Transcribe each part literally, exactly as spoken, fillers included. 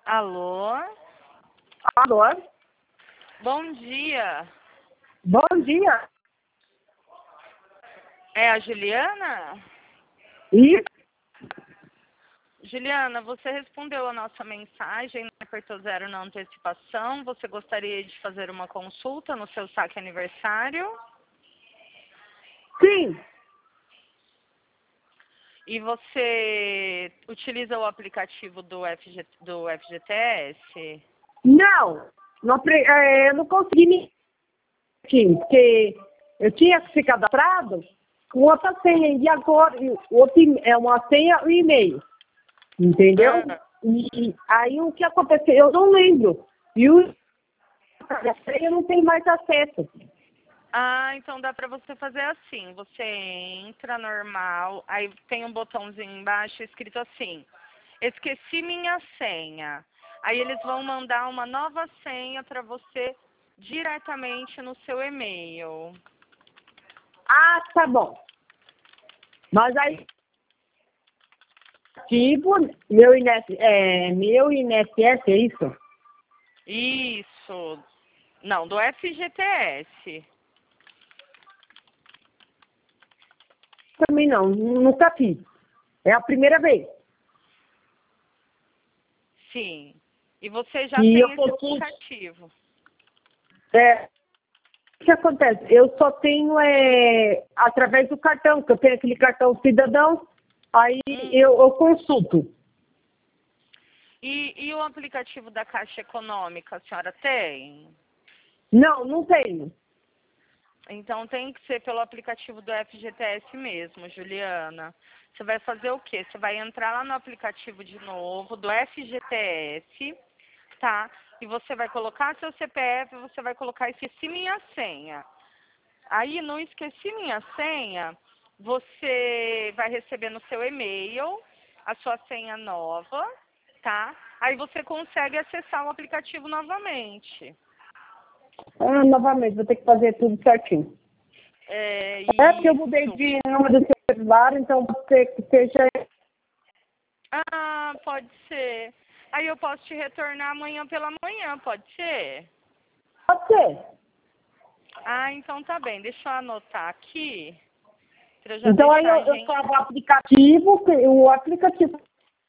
Alô? Alô? Bom dia. Bom dia. É a Juliana? E Juliana, você respondeu a nossa mensagem, né, apertou zero na antecipação. Você gostaria de fazer uma consulta no seu saque aniversário? sim, E você utiliza o aplicativo do, F G, do F G T S? não, não pre- é, eu não consegui me sim, porque eu tinha que ficar cadastrado com outra senha e agora e outro, e- é uma senha e e-mail, entendeu? Ah, E aí o que aconteceu? Eu não lembro. E o a senha eu não tenho mais acesso. ah, então dá para você fazer assim. Você entra normal, aí tem um botãozinho embaixo escrito assim: esqueci minha senha. Aí eles vão mandar uma nova senha para você diretamente no seu e-mail. Ah, tá bom. Mas aí tipo, meu I N S, é, meu I N S S, é isso? Isso. Não, do F G T S. Também não, nunca fiz. É a primeira vez. Sim. E você já E eu tem esse possui, aplicativo. é, o que acontece? Eu só tenho, é, através do cartão, que eu tenho aquele cartão cidadão, aí Hum. eu, eu consulto. E, e o aplicativo da Caixa Econômica, a senhora tem? Não, não tenho. Então tem que ser pelo aplicativo do F G T S mesmo, Juliana. Você vai fazer o quê? Você vai entrar lá no aplicativo de novo do F G T S, tá? E você vai colocar seu C P F, você vai colocar esqueci minha senha. Aí no esqueci minha senha, você vai receber no seu e-mail a sua senha nova, tá? Aí você consegue acessar o aplicativo novamente. Ah, novamente, vou ter que fazer tudo certinho. É É porque eu mudei isso. de número de celular, então pode ser que seja... Ah, pode ser. Aí eu posso te retornar amanhã pela manhã, pode ser? Pode ser. Ah, então tá bem. Deixa eu anotar aqui, pra eu já Então aí deixar eu, a eu gente... trago o aplicativo, que- o aplicativo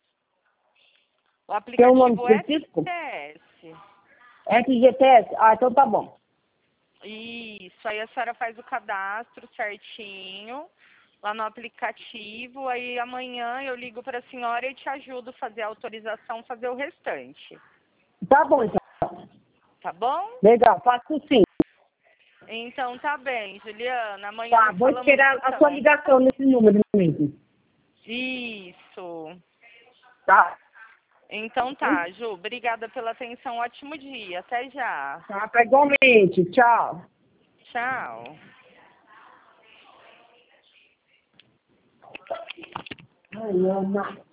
O tem um nome aplicativo específico? F G T S. F G T S? Ah, então tá bom. Isso, aí a senhora faz o cadastro certinho lá no aplicativo, aí amanhã eu ligo para a senhora e te ajudo a fazer a autorização, fazer o restante, Tá bom, então. tá bom? Legal, faço sim. Então tá bem, Juliana, amanhã Tá, nos vou falamos esperar a sua então. ligação nesse número mesmo. Isso. Tá? Então tá, Ju, obrigada pela atenção, ótimo dia, até já. Tá, tá igualmente. Tchau. Tchau. Ai, Ana.